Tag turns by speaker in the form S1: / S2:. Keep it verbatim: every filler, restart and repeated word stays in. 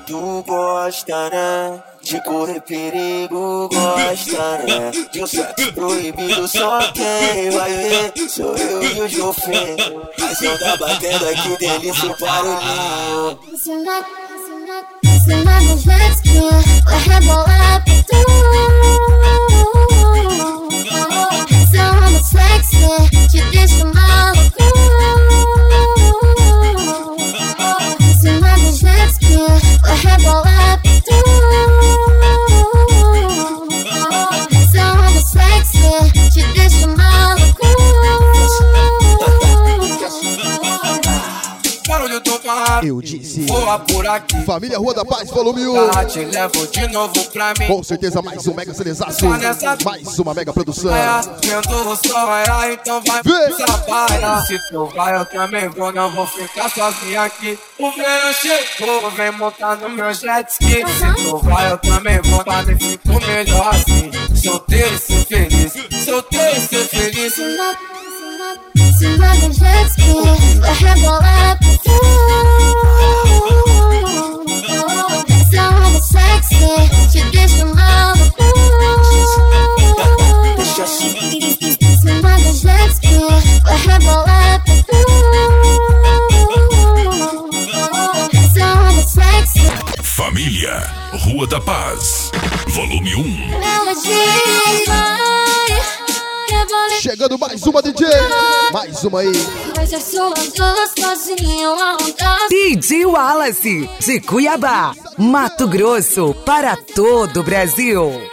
S1: Tu gosta, né? De correr perigo, gosta, né? De um sexo proibido, só quem vai ver sou eu e os golfinhos. A som tá batendo aqui, delícia o barulhinho.
S2: Você não nos jet ski, vai rebolar pra tu. Essa onda sexy te deixa maluco. Você não nos jet ski, vai rebolar pra tu. Essa onda sexy te deixa maluco.
S1: Barulho do carro,
S3: Eu disse.
S1: voa por aqui.
S3: Família Rua da Paz, volume um.
S1: Tá, te levo de novo pra mim.
S3: Com certeza mais um mega celezaço. Mais uma mega produção.
S1: Vendo o sol raiar, então vai
S3: Vem.
S1: trabalhar. Se tu vai, eu também vou, não vou ficar sozinho aqui. O verão chegou, vem montar no meu jet ski. Se tu vai, eu também vou, mas nem fico melhor assim. Solteiro e ser feliz, solteiro e ser feliz.
S2: Se não nos jet ski, vai rebolar pra tu. Essa onda sexy te deixa maluco.
S1: Deixa assim.
S2: Se não nos jet ski, vai rebolar pra tu. Essa onda sexy.
S4: Família Rua da Paz, volume um.
S3: Chegando mais uma, D J. Mais uma aí.
S5: D J Wallace, de Cuiabá, Mato Grosso, para todo o Brasil.